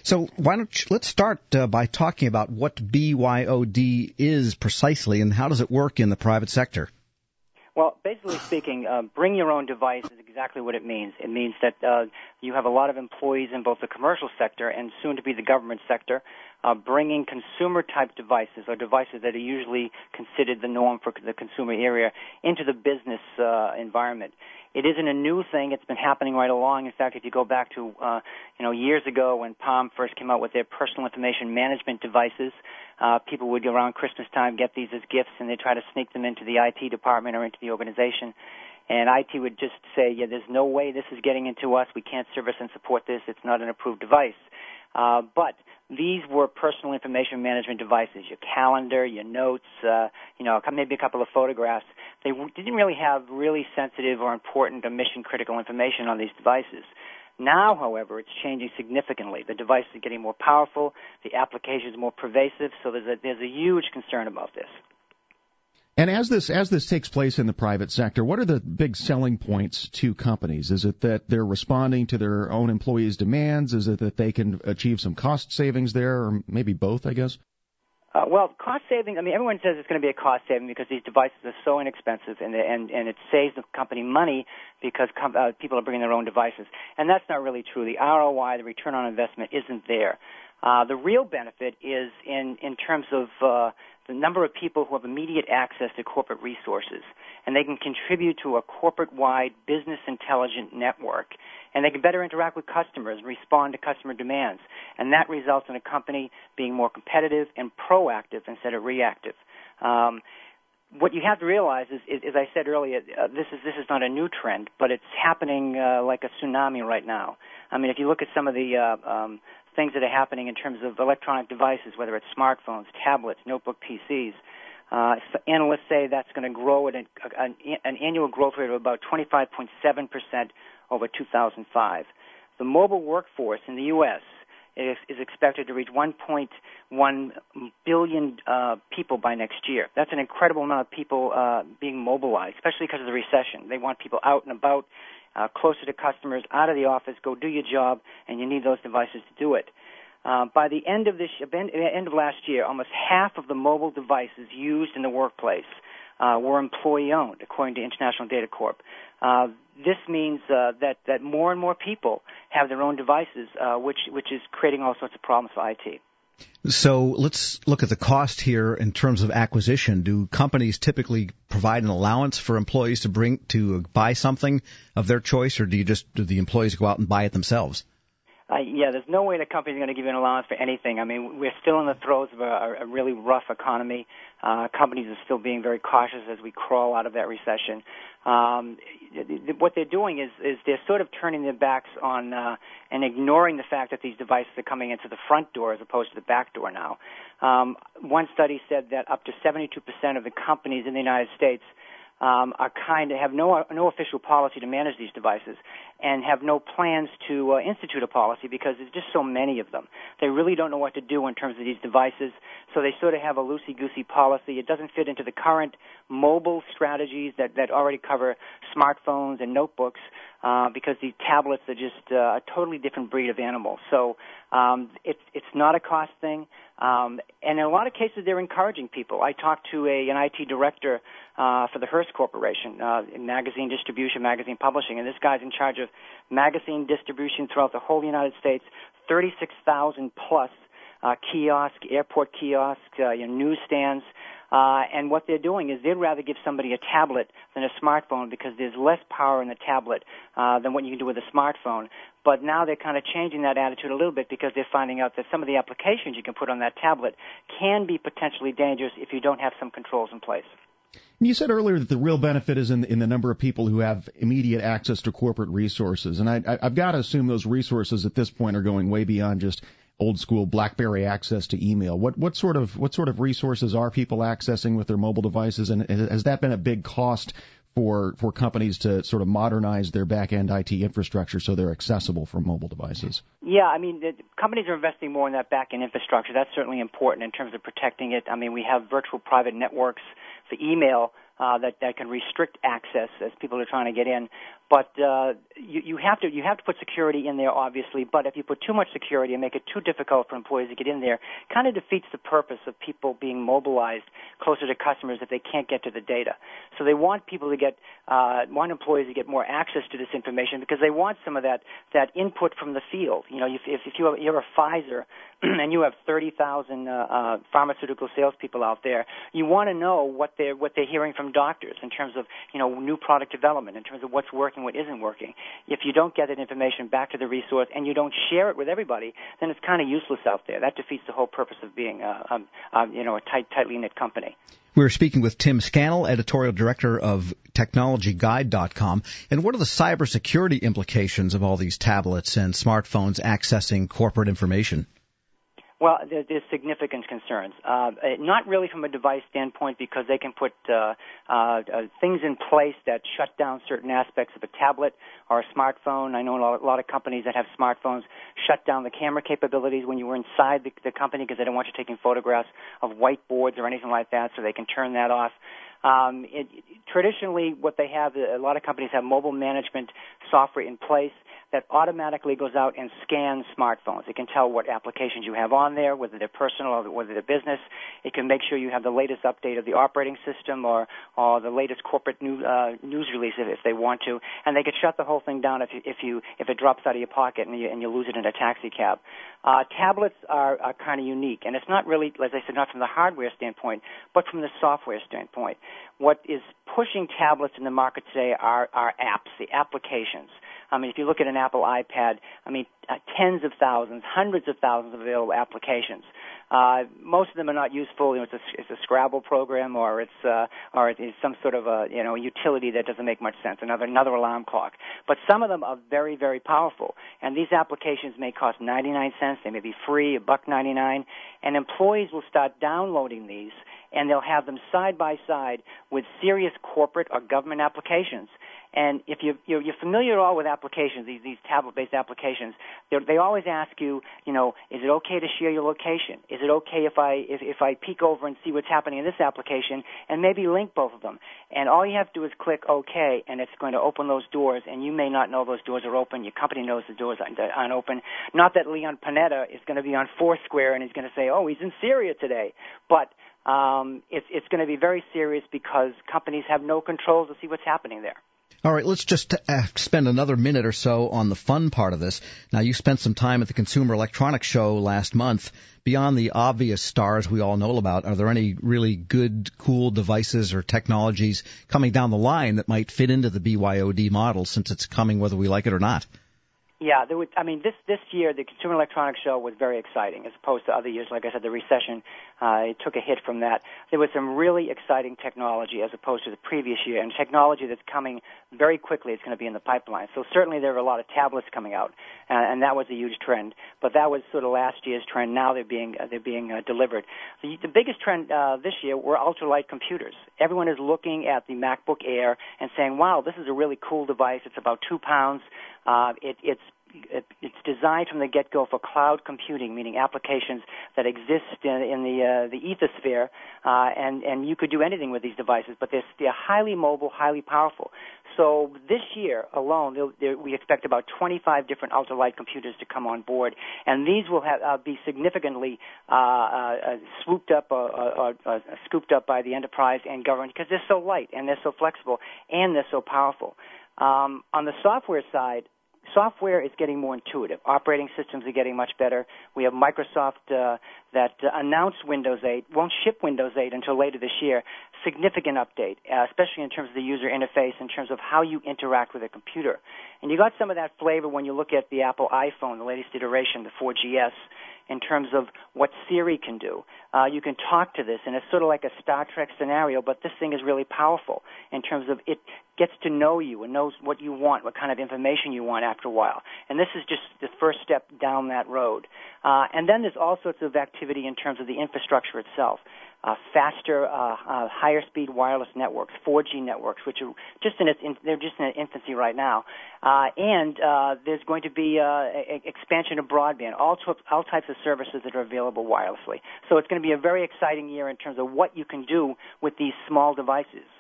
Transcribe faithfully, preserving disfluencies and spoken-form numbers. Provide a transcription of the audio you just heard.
So why don't you, let's start uh, by talking about what B Y O D is precisely and how does it work in the private sector? Well, basically speaking, uh, bring your own device is exactly what it means. It means that uh, you have a lot of employees in both the commercial sector and soon to be the government sector uh, bringing consumer-type devices or devices that are usually considered the norm for the consumer area into the business uh, environment. It isn't a new thing. It's been happening right along. In fact, if you go back to, uh, you know, years ago when Palm first came out with their personal information management devices, uh, people would go around Christmas time, get these as gifts, and they'd try to sneak them into the I T department or into the organization. And I T would just say, yeah, there's no way this is getting into us. We can't service and support this. It's not an approved device. Uh, but these were personal information management devices, your calendar, your notes, uh, you know, maybe a couple of photographs. They didn't really have really sensitive or important or mission-critical information on these devices. Now, however, it's changing significantly. The devices are getting more powerful. The application is more pervasive, so there's a, there's a huge concern about this. And as this as this takes place in the private sector, what are the big selling points to companies? Is it that they're responding to their own employees' demands? Is it that they can achieve some cost savings there, or maybe both, I guess? Uh, well, cost saving, I mean, everyone says it's going to be a cost saving because these devices are so inexpensive, and and, and it saves the company money because com- uh, people are bringing their own devices. And that's not really true. The R O I, the return on investment, isn't there. Uh, the real benefit is in, in terms of uh, the number of people who have immediate access to corporate resources, and they can contribute to a corporate-wide business intelligent network, and they can better interact with customers and respond to customer demands, and that results in a company being more competitive and proactive instead of reactive. Um, what you have to realize is, is as I said earlier, uh, this is this is not a new trend, but it's happening uh, like a tsunami right now. I mean, if you look at some of the uh, um, things that are happening in terms of electronic devices, whether it's smartphones, tablets, notebook P Cs, uh, analysts say that's going to grow at an, an, an annual growth rate of about twenty-five point seven percent over two thousand five. The mobile workforce in the U S is, is expected to reach one point one billion uh, people by next year. That's an incredible amount of people uh, being mobilized, especially because of the recession. They want people out and about, uh, closer to customers, out of the office, go do your job, and you need those devices to do it. Uh, by the end of this end of last year, almost half of the mobile devices used in the workplace uh, were employee-owned, according to International Data Corp. Uh, this means uh, that that more and more people have their own devices, uh, which which is creating all sorts of problems for I T. So let's look at the cost here in terms of acquisition. Do companies typically provide an allowance for employees to bring to buy something of their choice, or do you just do the employees go out and buy it themselves? Uh, yeah, there's no way the company's going to give you an allowance for anything. I mean, we're still in the throes of a, a really rough economy. Uh, companies are still being very cautious as we crawl out of that recession. Um, what they're doing is, is they're sort of turning their backs on uh, and ignoring the fact that these devices are coming into the front door as opposed to the back door now. Um, one study said that up to seventy-two percent of the companies in the United States Um, are kind of have no no official policy to manage these devices, and have no plans to uh, institute a policy because there's just so many of them. They really don't know what to do in terms of these devices, so they sort of have a loosey-goosey policy. It doesn't fit into the current mobile strategies that, that already cover smartphones and notebooks, uh, because these tablets are just uh, a totally different breed of animal. So um, it's it's not a cost thing, um, and in a lot of cases they're encouraging people. I talked to a an I T director Uh, for the Hearst Corporation, uh, in magazine distribution, magazine publishing, and this guy's in charge of magazine distribution throughout the whole United States, thirty-six thousand plus uh, kiosks, airport kiosks, uh, you know, newsstands, uh, and what they're doing is they'd rather give somebody a tablet than a smartphone because there's less power in the tablet uh, than what you can do with a smartphone. But now they're kind of changing that attitude a little bit because they're finding out that some of the applications you can put on that tablet can be potentially dangerous if you don't have some controls in place. You said earlier that the real benefit is in, in the number of people who have immediate access to corporate resources. And I, I, I've got to assume those resources at this point are going way beyond just old school BlackBerry access to email. What, what sort of, what sort of resources are people accessing with their mobile devices? And has that been a big cost for, for companies to sort of modernize their back-end I T infrastructure so they're accessible for mobile devices? Yeah, I mean, the companies are investing more in that back-end infrastructure. That's certainly important in terms of protecting it. I mean, we have virtual private networks for email uh, that, that can restrict access as people are trying to get in. But uh, you, you have to you have to put security in there, obviously. But if you put too much security and make it too difficult for employees to get in there, kind of defeats the purpose of people being mobilized closer to customers if they can't get to the data. So they want people to get uh, want employees to get more access to this information because they want some of that that input from the field. You know, if if, if you have, you're a Pfizer and you have thirty thousand uh, uh, pharmaceutical salespeople out there, you want to know what they're what they're hearing from doctors in terms of you know new product development, in terms of what's working, what isn't working. If you don't get that information back to the resource and you don't share it with everybody, then it's kind of useless out there. That defeats the whole purpose of being uh, um, um, you know a tight, tightly knit company. We're speaking with Tim Scannell, editorial director of technology guide dot com. And what are the cybersecurity implications of all these tablets and smartphones accessing corporate information? Well, there, there's significant concerns. Uh, not really from a device standpoint because they can put uh, uh, uh, things in place that shut down certain aspects of a tablet or a smartphone. I know a lot, a lot of companies that have smartphones shut down the camera capabilities when you were inside the, the company because they don't want you taking photographs of whiteboards or anything like that, so they can turn that off. Um, it, traditionally, what they have, a lot of companies have mobile management software in place that automatically goes out and scans smartphones. It can tell what applications you have on there, whether they're personal or whether they're business. It can make sure you have the latest update of the operating system or, or the latest corporate new, uh, news release if, if they want to. And they could shut the whole thing down if you, if you if it drops out of your pocket and you, and you lose it in a taxi cab. Uh, tablets are, are kind of unique, and it's not really, as I said, not from the hardware standpoint, but from the software standpoint. What is pushing tablets in the market today are, are apps, the applications. I mean, if you look at an Apple iPad, I mean, uh, tens of thousands, hundreds of thousands of available applications. Uh, most of them are not useful. You know, it's a, it's a Scrabble program, or it's uh, or it's some sort of a you know utility that doesn't make much sense. Another another alarm clock. But some of them are very very powerful, and these applications may cost ninety-nine cents. They may be free, a buck ninety-nine, and employees will start downloading these, and they'll have them side by side with serious corporate or government applications. And if you, you're, you're familiar at all with applications, these, these tablet-based applications, they always ask you, you know, is it okay to share your location? Is it okay if I if, if I peek over and see what's happening in this application and maybe link both of them? And all you have to do is click OK, and it's going to open those doors, and you may not know those doors are open. Your company knows the doors aren't open. Not that Leon Panetta is going to be on Foursquare and he's going to say, oh, he's in Syria today. But um, it's, it's going to be very serious because companies have no control to see what's happening there. All right, let's just uh, spend another minute or so on the fun part of this. Now, you spent some time at the Consumer Electronics Show last month. Beyond the obvious stars we all know about, are there any really good, cool devices or technologies coming down the line that might fit into the B Y O D model since it's coming whether we like it or not? Yeah, there would, I mean, this this year the Consumer Electronics Show was very exciting as opposed to other years. Like I said, the recession uh, it took a hit from that. There was some really exciting technology as opposed to the previous year, and technology that's coming very quickly. It's going to be in the pipeline. So certainly there are a lot of tablets coming out, uh, and that was a huge trend. But that was sort of last year's trend. Now they're being uh, they're being uh, delivered. The, the biggest trend uh, this year were ultralight computers. Everyone is looking at the MacBook Air and saying, "Wow, this is a really cool device. It's about two pounds." Uh, it, it's It, it's designed from the get-go for cloud computing, meaning applications that exist in, in the uh, the ethosphere, uh, and and you could do anything with these devices. But they're, they're highly mobile, highly powerful. So this year alone, they'll, they're, we expect about twenty-five different ultralight computers to come on board, and these will have, uh, be significantly uh, uh, swooped up or, or, or scooped up by the enterprise and government because they're so light and they're so flexible and they're so powerful. Um, on the software side, software is getting more intuitive. Operating systems are getting much better. We have Microsoft uh, that uh, announced Windows eight, won't ship Windows eight until later this year. Significant update, uh, especially in terms of the user interface, in terms of how you interact with a computer. And you got some of that flavor when you look at the Apple iPhone, the latest iteration, the four G S, in terms of what Siri can do. Uh, you can talk to this, and it's sort of like a Star Trek scenario, but this thing is really powerful in terms of it gets to know you and knows what you want, what kind of information you want after a while. And this is just the first step down that road. Uh, and then there's all sorts of activity in terms of the infrastructure itself. Uh, faster, uh, uh, higher speed wireless networks, four G networks, which are just in its, in, they're just in its infancy right now. Uh, and uh, there's going to be uh, a, a expansion of broadband, all, to, all types of services that are available wirelessly. So it's going to be a very exciting year in terms of what you can do with these small devices.